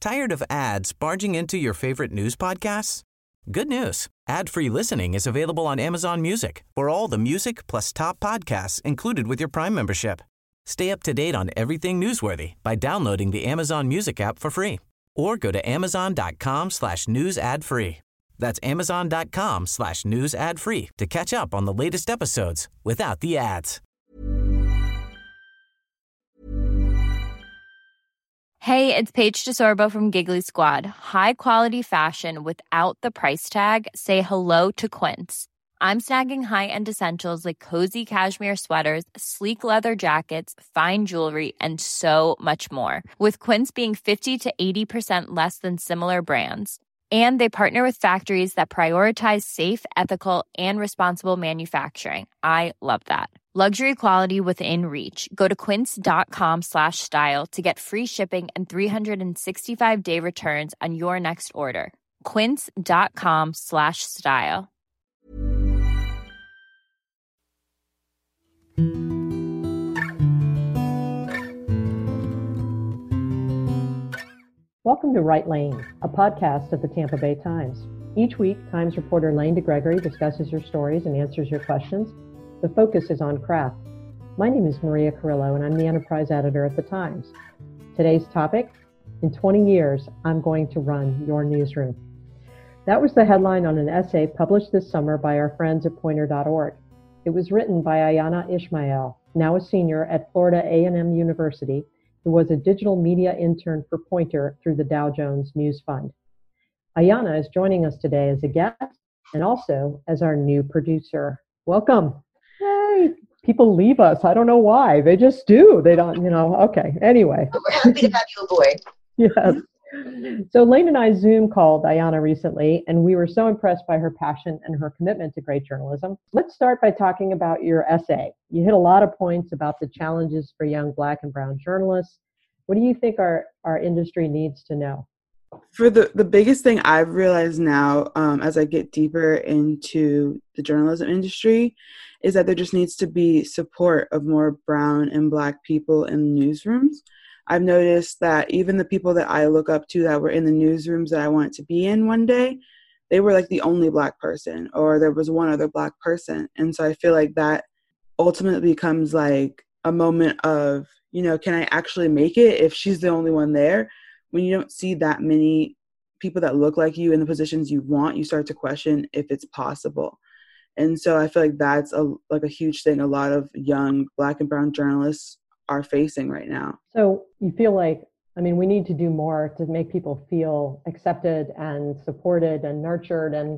Tired of ads barging into your favorite news podcasts? Good news. Ad-free listening is available on Amazon Music for all the music plus top podcasts included with your Prime membership. Stay up to date on everything newsworthy by downloading the Amazon Music app for free or go to amazon.com/news ad free. That's amazon.com/news ad free to catch up on the latest episodes without the ads. Hey, it's Paige DeSorbo from Giggly Squad. High quality fashion without the price tag. Say hello to Quince. I'm snagging high-end essentials like cozy cashmere sweaters, sleek leather jackets, fine jewelry, and so much more. With Quince being 50 to 80% less than similar brands. And they partner with factories that prioritize safe, ethical, and responsible manufacturing. I love that. Luxury quality within reach. Go to quince.com/style to get free shipping and 365-day returns on your next order. Quince.com/style. Welcome to Right Lane, a podcast of the Tampa Bay Times. Each week, Times reporter Lane DeGregory discusses your stories and answers your questions. The focus is on craft. My name is Maria Carrillo, and I'm the enterprise editor at the Times. Today's topic, in 20 years, I'm going to run your newsroom. That was the headline on an essay published this summer by our friends at Poynter.org. It was written by Ayanna Ishmael, now a senior at Florida A&M University, who was a digital media intern for Poynter through the Dow Jones News Fund. Ayanna is joining us today as a guest and also as our new producer. Welcome. Yay. People leave us. I don't know why. They just do. They don't, okay. Anyway. We're happy to have you aboard. Yes. So Lane and I Zoom called Ayanna recently, and we were so impressed by her passion and her commitment to great journalism. Let's start by talking about your essay. You hit a lot of points about the challenges for young Black and brown journalists. What do you think our industry needs to know? For the biggest thing I've realized now, as I get deeper into the journalism industry, is that there just needs to be support of more brown and Black people in newsrooms. I've noticed that even the people that I look up to that were in the newsrooms that I wanted to be in one day, they were like the only Black person, or there was one other Black person. And so I feel like that ultimately becomes like a moment of, can I actually make it if she's the only one there? When you don't see that many people that look like you in the positions you want, you start to question if it's possible. And so I feel like that's a huge thing a lot of young Black and brown journalists are facing right now. So you feel like, we need to do more to make people feel accepted and supported and nurtured. And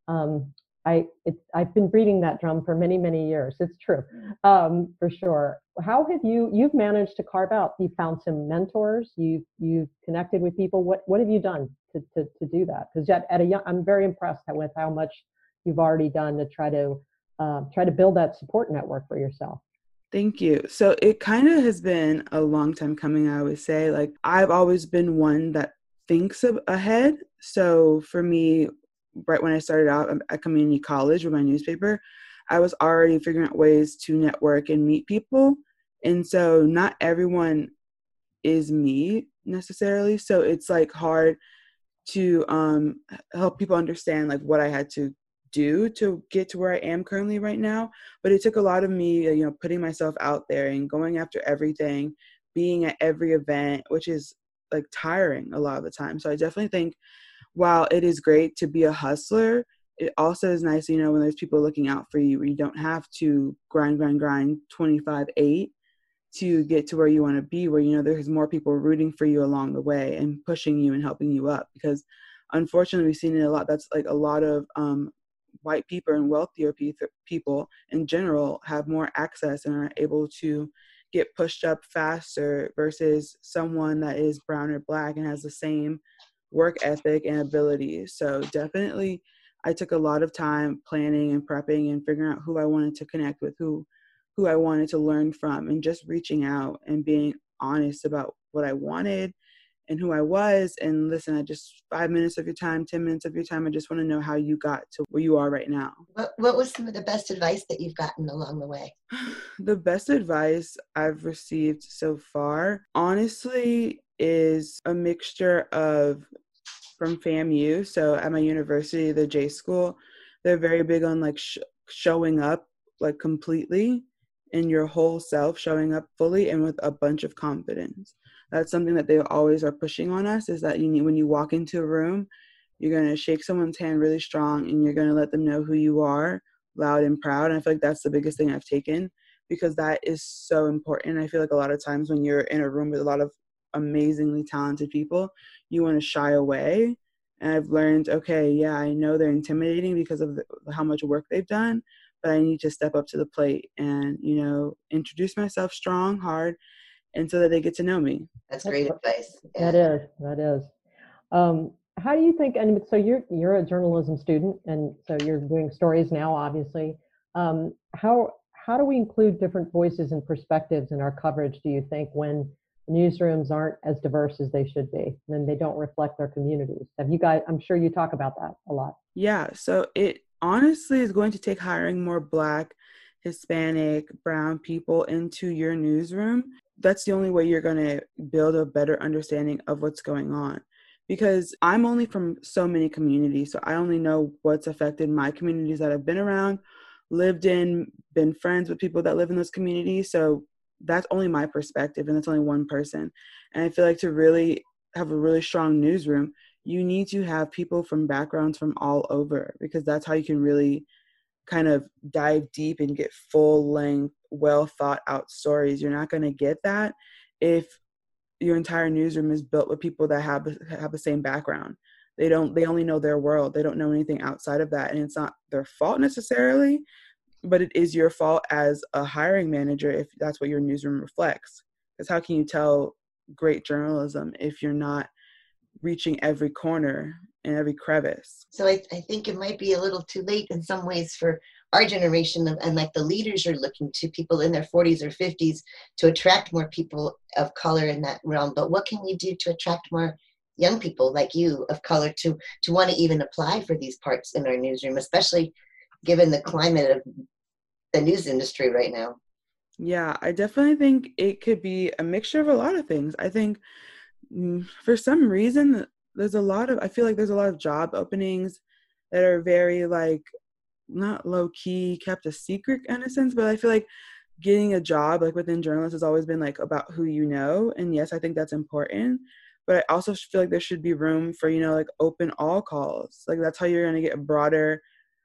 I've been beating that drum for many, many years. It's true, for sure. How have you've managed to carve out, you found some mentors, you've connected with people. What have you done to do that? Because I'm very impressed with how much you've already done to try to build that support network for yourself. Thank you. So it kind of has been a long time coming, I would say. Like, I've always been one that thinks ahead. So for me, right when I started out at community college with my newspaper, I was already figuring out ways to network and meet people. And so not everyone is me necessarily. So it's like hard to help people understand like what I had to do to get to where I am currently right now. But it took a lot of me, putting myself out there and going after everything, being at every event, which is like tiring a lot of the time. So I definitely think while it is great to be a hustler, it also is nice, when there's people looking out for you, where you don't have to grind 25/8 to get to where you want to be, where, there's more people rooting for you along the way and pushing you and helping you up. Because unfortunately, we've seen it a lot. That's like a lot of white people and wealthier people in general have more access and are able to get pushed up faster versus someone that is brown or Black and has the same work ethic and abilities. So definitely I took a lot of time planning and prepping and figuring out who I wanted to connect with, who I wanted to learn from, and just reaching out and being honest about what I wanted and who I was. And listen, I just 5 minutes of your time, 10 minutes of your time. I just want to know how you got to where you are right now. What was some of the best advice that you've gotten along the way? The best advice I've received so far, honestly, is a mixture of from FAMU. So at my university, the J School, they're very big on like showing up like completely in your whole self, showing up fully and with a bunch of confidence. That's something that they always are pushing on us, is that you need, when you walk into a room, you're going to shake someone's hand really strong and you're going to let them know who you are, loud and proud. And I feel like that's the biggest thing I've taken, because that is so important. I feel like a lot of times when you're in a room with a lot of amazingly talented people, you want to shy away. And I've learned, okay, yeah, I know they're intimidating because of how much work they've done, but I need to step up to the plate and, you know, introduce myself strong, hard, and so that they get to know me. That's great advice. Yeah. That is. How do you think, and so you're a journalism student, and so you're doing stories now, obviously. How do we include different voices and perspectives in our coverage, do you think, when newsrooms aren't as diverse as they should be, and they don't reflect their communities? Have you guys, I'm sure you talk about that a lot. Yeah, so it honestly is going to take hiring more Black, Hispanic, brown people into your newsroom. That's the only way you're going to build a better understanding of what's going on. Because I'm only from so many communities, so I only know what's affected my communities that I've been around, lived in, been friends with people that live in those communities. So that's only my perspective, and that's only one person. And I feel like to really have a really strong newsroom, you need to have people from backgrounds from all over, because that's how you can really kind of dive deep and get full length, well thought out stories. You're not going to get that if your entire newsroom is built with people that have the same background. They only know their world. They don't know anything outside of that. And it's not their fault necessarily, but it is your fault as a hiring manager if that's what your newsroom reflects. Because how can you tell great journalism if you're not reaching every corner and every crevice? So I think it might be a little too late in some ways for our generation, and like the leaders are looking to people in their 40s or 50s to attract more people of color in that realm. But what can we do to attract more young people like you of color to want to even apply for these parts in our newsroom, especially given the climate of the news industry right now? Yeah, I definitely think it could be a mixture of a lot of things. I think for some reason, I feel like there's a lot of job openings that are very like, not low key, kept a secret in a sense, but I feel like getting a job like within journalists has always been like about who you know. And yes, I think that's important, but I also feel like there should be room for, you know, like open all calls. Like that's how you're going to get a broader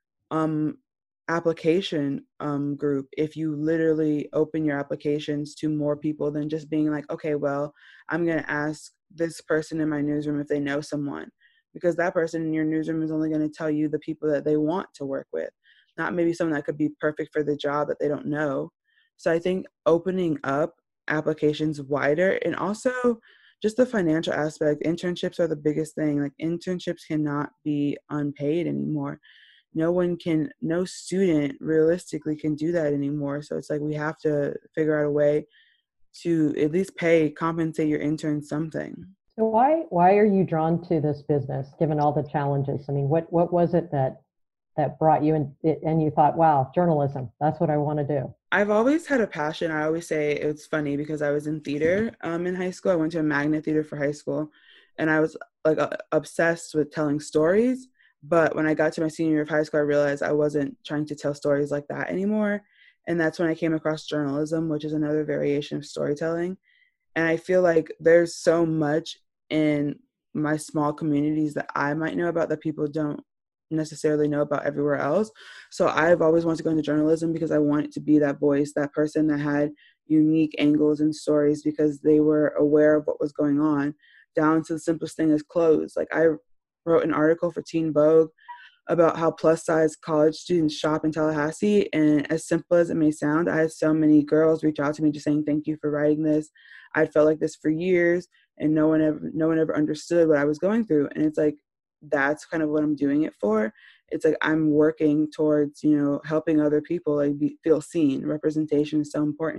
application group, if you literally open your applications to more people than just being like, okay, well, I'm going to ask this person in my newsroom if they know someone, because that person in your newsroom is only going to tell you the people that they want to work with, not maybe someone that could be perfect for the job that they don't know. So I think opening up applications wider, and also just the financial aspect. Internships are the biggest thing. Like internships cannot be unpaid anymore. No student realistically can do that anymore. So it's like we have to figure out a way to at least compensate your interns something. So why are you drawn to this business, given all the challenges? I mean, what was it that brought you in, and you thought, wow, journalism, that's what I want to do? I've always had a passion. I always say it's funny because I was in theater in high school. I went to a magnet theater for high school, and I was like obsessed with telling stories. But when I got to my senior year of high school, I realized I wasn't trying to tell stories like that anymore. And that's when I came across journalism, which is another variation of storytelling. And I feel like there's so much in my small communities that I might know about that people don't necessarily know about everywhere else. So I've always wanted to go into journalism because I wanted to be that voice, that person that had unique angles and stories because they were aware of what was going on, down to the simplest thing as clothes. Like I wrote an article for Teen Vogue about how plus size college students shop in Tallahassee. And as simple as it may sound, I had so many girls reach out to me just saying, thank you for writing this. I'd felt like this for years and no one ever understood what I was going through. And it's like, that's kind of what I'm doing it for. It's like, I'm working towards, helping other people feel seen. Representation is so important.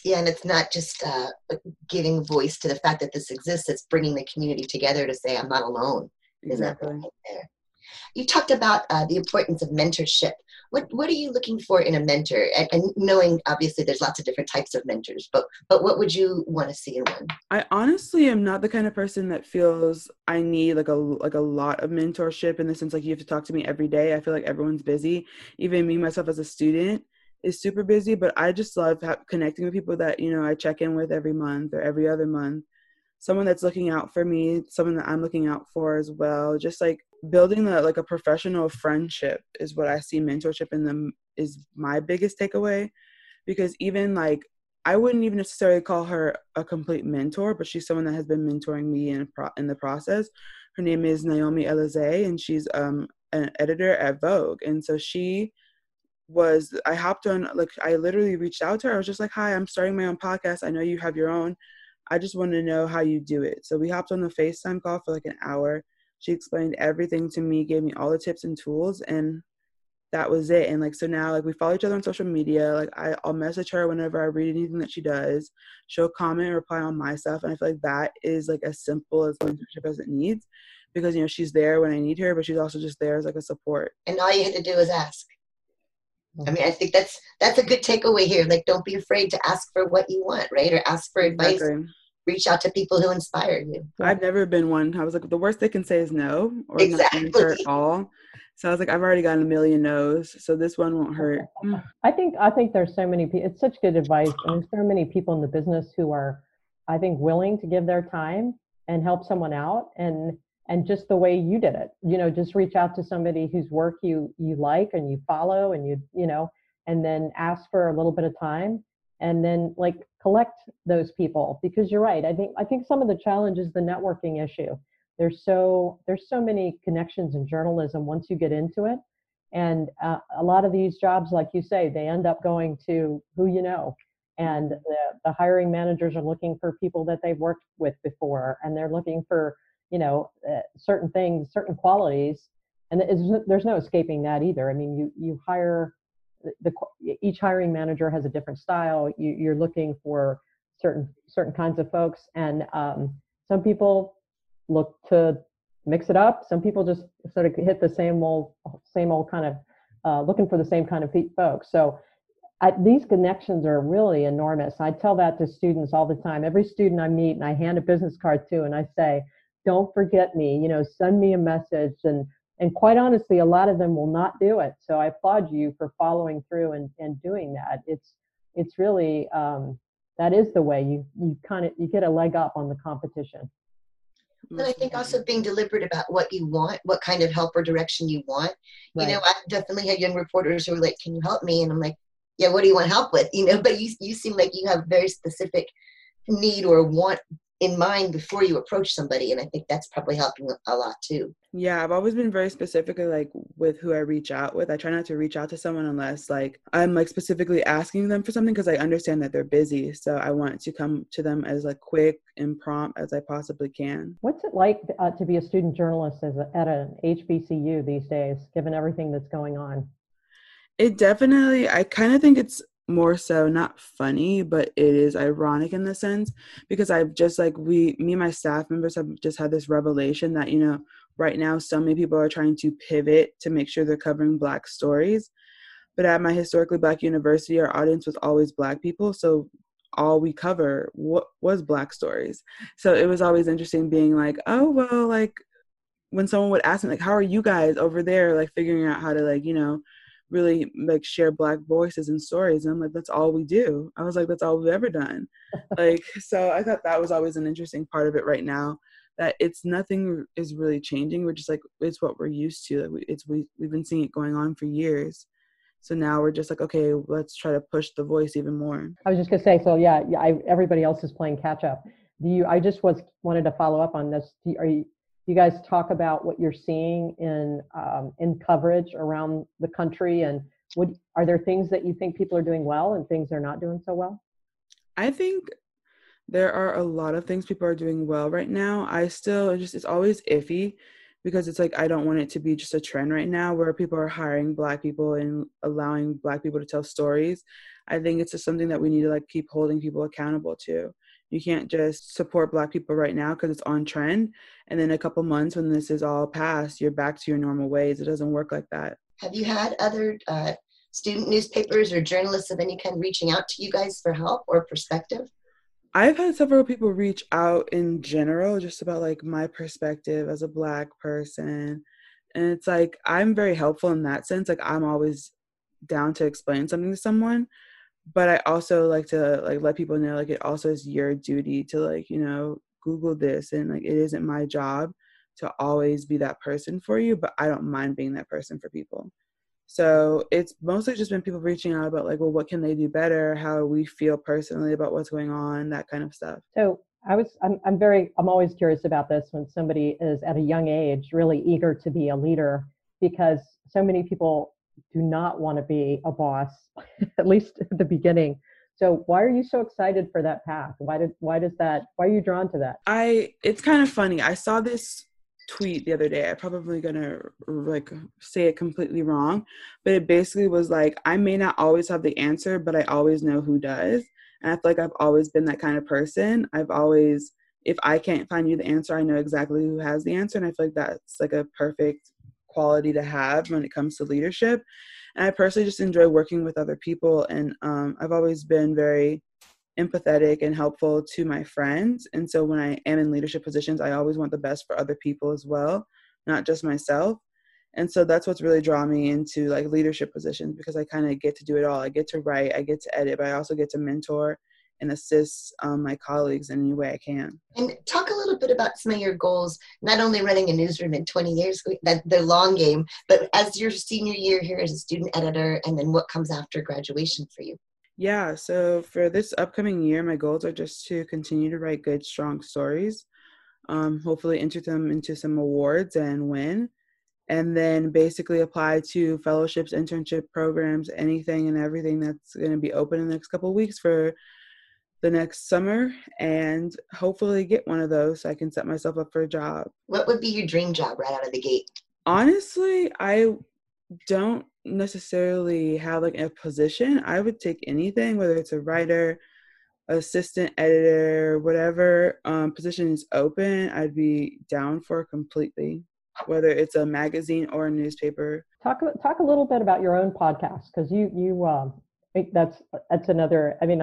Yeah, and it's not just giving voice to the fact that this exists. It's bringing the community together to say, I'm not alone. Exactly. Right there. You talked about the importance of mentorship. What are you looking for in a mentor? And knowing, obviously, there's lots of different types of mentors, but what would you want to see in one? I honestly am not the kind of person that feels I need like a lot of mentorship in the sense like you have to talk to me every day. I feel like everyone's busy. Even me myself as a student is super busy, but I just love connecting with people that, you know, I check in with every month or every other month. Someone that's looking out for me, someone that I'm looking out for as well. Just like building a professional friendship is what I see mentorship in them is my biggest takeaway. Because even like I wouldn't even necessarily call her a complete mentor, but she's someone that has been mentoring me in the process. Her name is Naomi Elize, and she's an editor at Vogue. And so I hopped on, like I literally reached out to her. I was just like, hi, I'm starting my own podcast. I know you have your own. I just want to know how you do it. So we hopped on the FaceTime call for like an hour. She explained everything to me, gave me all the tips and tools, and that was it. And like, so now like we follow each other on social media. Like I'll message her whenever I read anything that she does. She'll comment and reply on my stuff. And I feel like that is like as simple as mentorship as it needs, because, you know, she's there when I need her, but she's also just there as like a support. And all you had to do is ask. I mean, I think that's a good takeaway here. Like, don't be afraid to ask for what you want, right? Or ask for advice. Exactly. Reach out to people who inspire you. I've never been one. I was like, the worst they can say is no, or Exactly. not answer at all. So I was like, I've already gotten a million no's, so this one won't hurt. I think there's so many people. It's such good advice, and there's so many people in the business who are, I think, willing to give their time and help someone out, and just the way you did it. You know, just reach out to somebody whose work you like and you follow, and you know, and then ask for a little bit of time, and then like collect those people, because you're right. I think some of the challenge is the networking issue. There's so many connections in journalism once you get into it. And a lot of these jobs, like you say, they end up going to who you know. And the hiring managers are looking for people that they've worked with before, and they're looking for, you know, certain things, certain qualities. And there's no escaping that either. I mean, you hire, each hiring manager has a different style. You're looking for certain kinds of folks. And some people look to mix it up. Some people just sort of hit the same old kind of looking for the same kind of folks. So these connections are really enormous. I tell that to students all the time. Every student I meet and I hand a business card to, and I say, don't forget me, you know, send me a message. And quite honestly, a lot of them will not do it. So I applaud you for following through and doing that. It's really, that is the way you get a leg up on the competition. But I think also being deliberate about what you want, what kind of help or direction you want. Right. You know, I've definitely had young reporters who are like, can you help me? And I'm like, yeah, what do you want help with? You know, but you seem like you have very specific need or want in mind before you approach somebody. And I think that's probably helping a lot too. Yeah, I've always been very specifically like with who I reach out with. I try not to reach out to someone unless like I'm like specifically asking them for something, because I understand that they're busy. So I want to come to them as like quick and prompt as I possibly can. What's it like to be a student journalist at an HBCU these days, given everything that's going on? It definitely, I kind of think it's more so not funny, but it is ironic in the sense, because I've just like me and my staff members have just had this revelation that, you know, right now so many people are trying to pivot to make sure they're covering Black stories. But at my historically Black university, our audience was always Black people. So all we cover was Black stories. So it was always interesting being like, oh, well, like when someone would ask me, like, how are you guys over there, like figuring out how to, like, you know, really like share Black voices and stories. And I'm like, that's all we do. I was like, that's all we've ever done. Like, so I thought that was always an interesting part of it right now, that it's nothing is really changing. We're just like, it's what we're used to. Like we've been seeing it going on for years. So now we're just like, okay, let's try to push the voice even more. I was just gonna say, so yeah, everybody else is playing catch up. I just wanted to follow up on this. You guys talk about what you're seeing in coverage around the country, and are there things that you think people are doing well and things they're not doing so well? I think there are a lot of things people are doing well right now. It's always iffy because it's like I don't want it to be just a trend right now where people are hiring Black people and allowing Black people to tell stories. I think it's just something that we need to like keep holding people accountable to. You can't just support Black people right now because it's on trend, and then a couple months when this is all past, you're back to your normal ways. It doesn't work like that. Have you had other student newspapers or journalists of any kind reaching out to you guys for help or perspective? I've had several people reach out in general, just about like my perspective as a Black person. And it's like, I'm very helpful in that sense. Like I'm always down to explain something to someone, but I also like to like let people know, like it also is your duty to like, you know, Google this, and like, it isn't my job to always be that person for you, but I don't mind being that person for people. So it's mostly just been people reaching out about like, well, what can they do better? How we feel personally about what's going on, that kind of stuff. So I'm always curious about this when somebody is at a young age really eager to be a leader, because so many people do not want to be a boss, at least at the beginning. So why are you so excited for that path? Why are you drawn to that? It's kind of funny. I saw this tweet the other day. I'm probably gonna like say it completely wrong, but it basically was like, I may not always have the answer, but I always know who does. And I feel like I've always been that kind of person. If I can't find you the answer, I know exactly who has the answer. And I feel like that's like a perfect quality to have when it comes to leadership. And I personally just enjoy working with other people. And I've always been very empathetic and helpful to my friends. And so when I am in leadership positions, I always want the best for other people as well, not just myself. And so that's what's really drawn me into like leadership positions, because I kind of get to do it all. I get to write, I get to edit, but I also get to mentor and assist my colleagues in any way I can. And talk a little bit about some of your goals, not only running a newsroom in 20 years, the long game, but as your senior year here as a student editor, and then what comes after graduation for you. Yeah, so for this upcoming year, my goals are just to continue to write good, strong stories, hopefully enter them into some awards and win, and then basically apply to fellowships, internship programs, anything and everything that's going to be open in the next couple of weeks for the next summer, and hopefully get one of those so I can set myself up for a job. What would be your dream job right out of the gate? Honestly, I don't necessarily have like a position. I would take anything, whether it's a writer, assistant editor, whatever position is open, I'd be down for completely, whether it's a magazine or a newspaper. Talk a little bit about your own podcast, because that's another. I mean,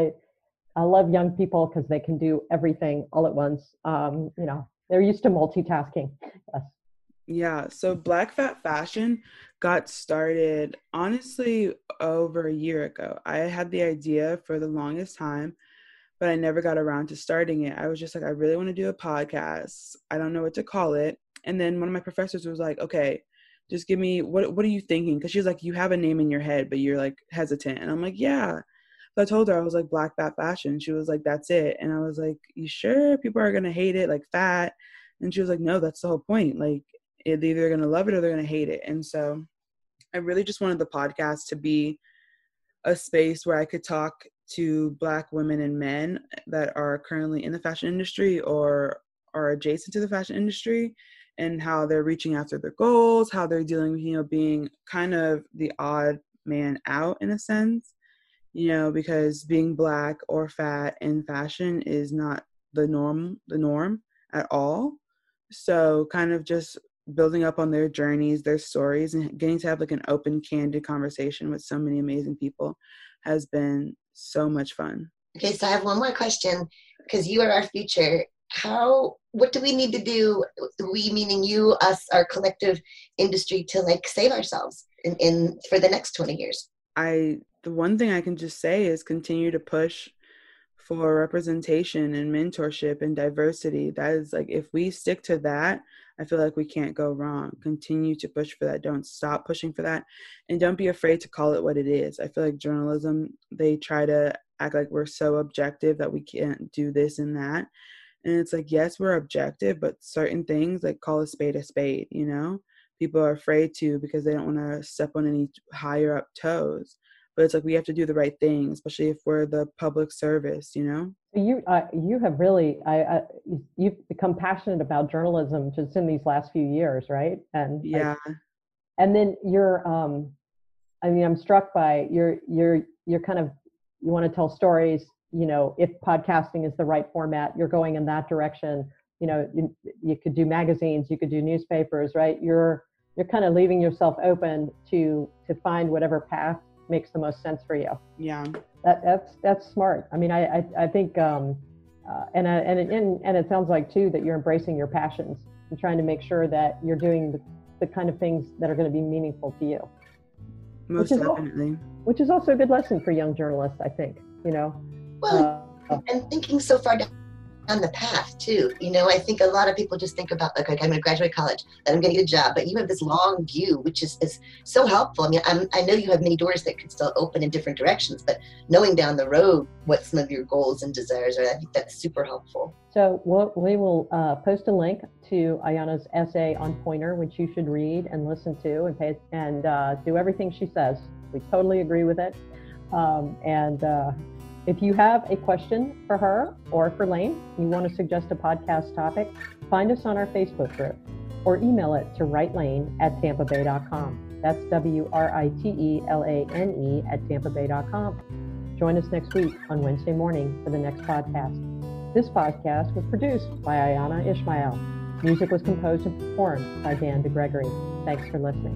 I love young people because they can do everything all at once. They're used to multitasking. Yes. Yeah, so Black Fat Fashion got started honestly over a year ago. I had the idea for the longest time, but I never got around to starting it. I was just like, I really want to do a podcast. I don't know what to call it. And then one of my professors was like, okay, just give me, what are you thinking? Because she was like, you have a name in your head, but you're like hesitant. And I'm like, yeah. So I told her, I was like, Black Fat Fashion. She was like, that's it. And I was like, you sure? People are going to hate it, like fat. And she was like, no, that's the whole point. Like, they're either going to love it or they're going to hate it. And so I really just wanted the podcast to be a space where I could talk to Black women and men that are currently in the fashion industry or are adjacent to the fashion industry, and how they're reaching after their goals, how they're dealing with, being kind of the odd man out in a sense, because being Black or fat in fashion is not the norm at all. So kind of just building up on their journeys, their stories, and getting to have like an open, candid conversation with so many amazing people has been so much fun. Okay, so I have one more question, because you are our future. What do we need to do, we meaning you, us, our collective industry, to like save ourselves in for the next 20 years? The one thing I can just say is continue to push for representation and mentorship and diversity. That is like, if we stick to that, I feel like we can't go wrong. Continue to push for that. Don't stop pushing for that. And don't be afraid to call it what it is. I feel like journalism, they try to act like we're so objective that we can't do this and that. And it's like, yes, we're objective, but certain things, like call a spade, People are afraid to, because they don't want to step on any higher up toes. but it's like we have to do the right thing, especially if we're the public service, you know? You have really you've become passionate about journalism just in these last few years, right? And yeah. And then you're I mean, I'm struck by you're kind of, you want to tell stories, you know, if podcasting is the right format, you're going in that direction. You know, you could do magazines, you could do newspapers, right? You're kind of leaving yourself open to find whatever path makes the most sense for you. Yeah. That's smart. I mean, I think, and it sounds like too that you're embracing your passions and trying to make sure that you're doing the kind of things that are going to be meaningful to you. Most definitely. Which is also a good lesson for young journalists, I think, you know. Well, and thinking so far down the path too. You know, I think a lot of people just think about, like I'm going to graduate college, then I'm going to get a job, but you have this long view, which is so helpful. I mean, I know you have many doors that could still open in different directions, but knowing down the road what some of your goals and desires are, I think that's super helpful. So we will post a link to Ayana's essay on Poynter, which you should read and listen to and do everything she says. We totally agree with it. If you have a question for her or for Lane, you want to suggest a podcast topic, find us on our Facebook group or email it to writelane@tampabay.com. That's WRITELANE@tampabay.com. Join us next week on Wednesday morning for the next podcast. This podcast was produced by Ayana Ishmael. Music was composed and performed by Dan DeGregory. Thanks for listening.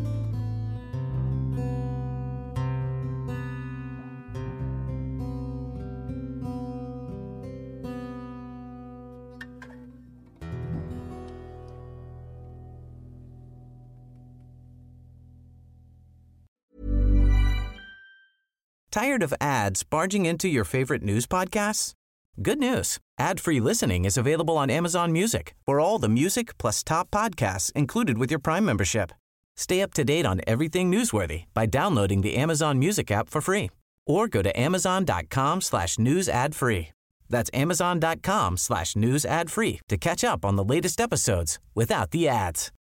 Tired of ads barging into your favorite news podcasts? Good news. Ad-free listening is available on Amazon Music for all the music plus top podcasts included with your Prime membership. Stay up to date on everything newsworthy by downloading the Amazon Music app for free or go to amazon.com/news ad free. That's amazon.com/news ad free to catch up on the latest episodes without the ads.